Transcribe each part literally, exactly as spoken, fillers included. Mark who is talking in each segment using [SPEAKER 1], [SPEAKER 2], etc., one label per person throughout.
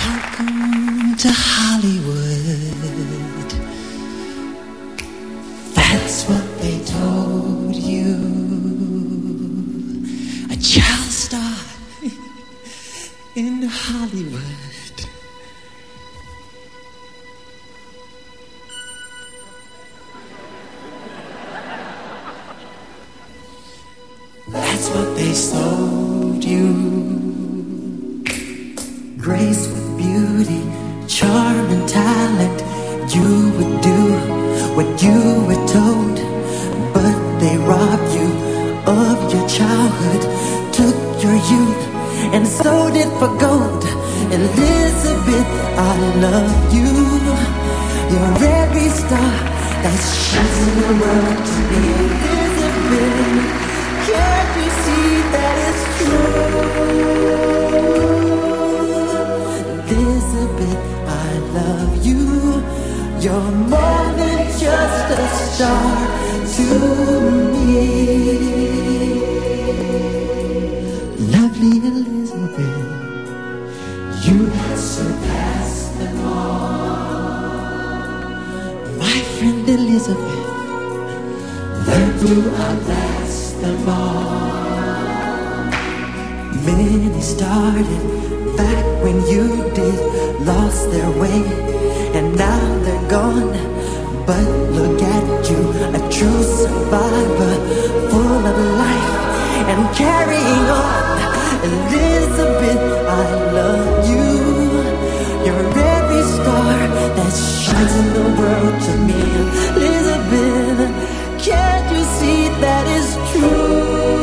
[SPEAKER 1] Welcome to Hollywood. That's what they told you. A child star in Hollywood. That's what they sold you. Grace with beauty, charm and talent. You would do what you were told, but they robbed you of your childhood, took your youth and sold it for gold. Elizabeth, I love you. You're every star that shines in the world to me. Elizabeth, can't you see that it's true? Elizabeth, I love you. You're more than just a star to me. Lovely Elizabeth, you surpass them all. My friend Elizabeth, learn to outlast them all. Many started back when you did, lost their way, and now they're gone. But look at you, a true survivor, full of life and carrying on. Elizabeth, I love you. You're every star that shines in the world to me. Elizabeth, can't you see that is true?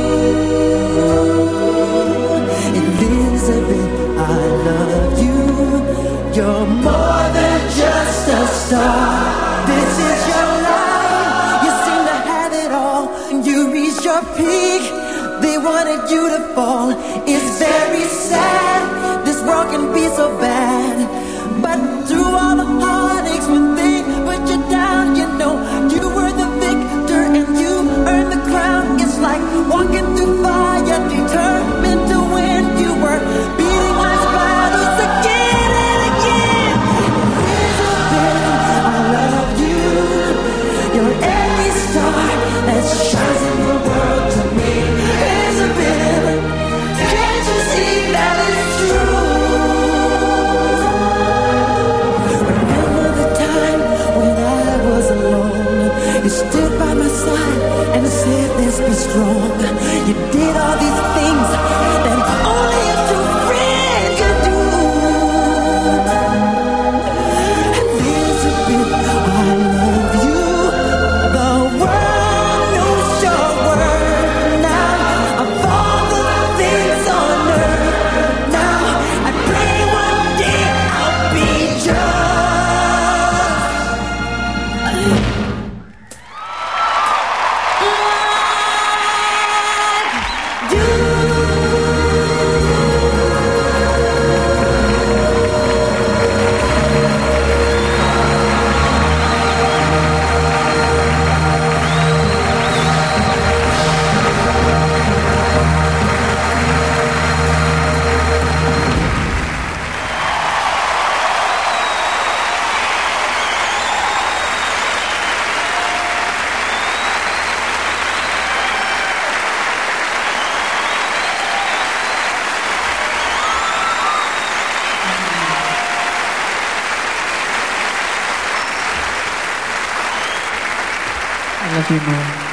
[SPEAKER 1] Elizabeth, I love you. You're more than just a star. This is your life. You seem to have it all. You reached your peak. They wanted you to fall. It's very sad. This world can be so bad. But through all the heartaches, when they put you down, you know you were the victor and you earned the crown. It's like walking through fire, determined to win. You were beating life's battles again and again. Elizabeth, I love you. You're every star that shines in the world to me. Elizabeth, can't you see that it's true? Remember the time when I was alone. You stood by my side and said, let's be strong. You did all these things that only a true friend could do. Elizabeth, I love you. The world knows your word now. Of all the things on earth, now I pray one day I'll be yours.
[SPEAKER 2] I love you more.